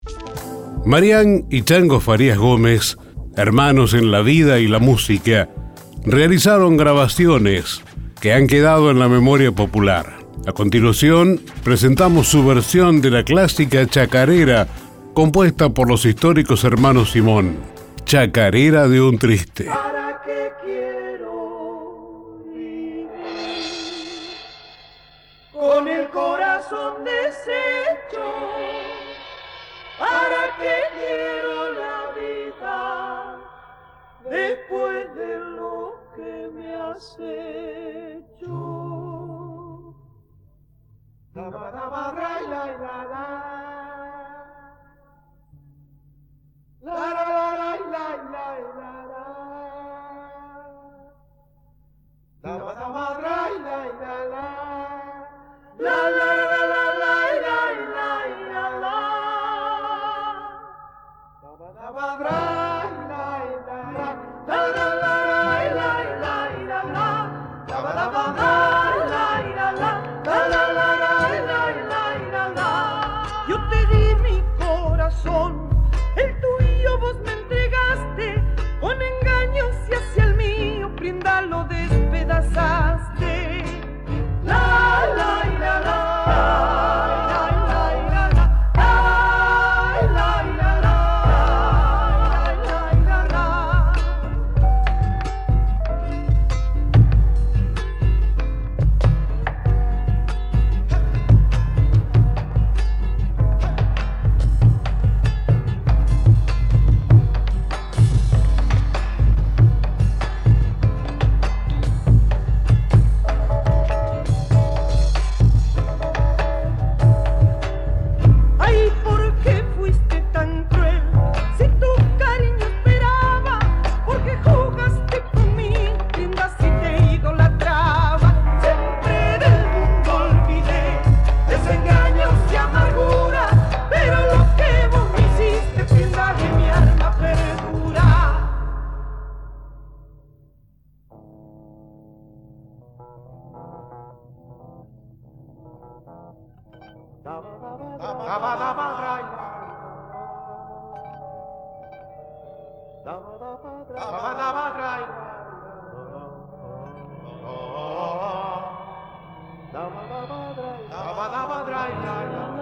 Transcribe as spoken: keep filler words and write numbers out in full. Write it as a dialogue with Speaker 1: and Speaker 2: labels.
Speaker 1: Marián y Chango Farías Gómez, hermanos en la vida y la música, realizaron grabaciones que han quedado en la memoria popular. A continuación, presentamos su versión de la clásica chacarera compuesta por los históricos hermanos Simón, Chacarera de un Triste.
Speaker 2: ¿Para qué quiero vivir con el corazón deshecho? ¿Para qué quiero la vida después de lo que me has hecho? La, la, la, la, la, la. La la la la la la la la la la la la la yo te di mi corazón, el tuyo vos me entregaste, con engaños y hacia el mío prenda lo despedazaste. La la la la. La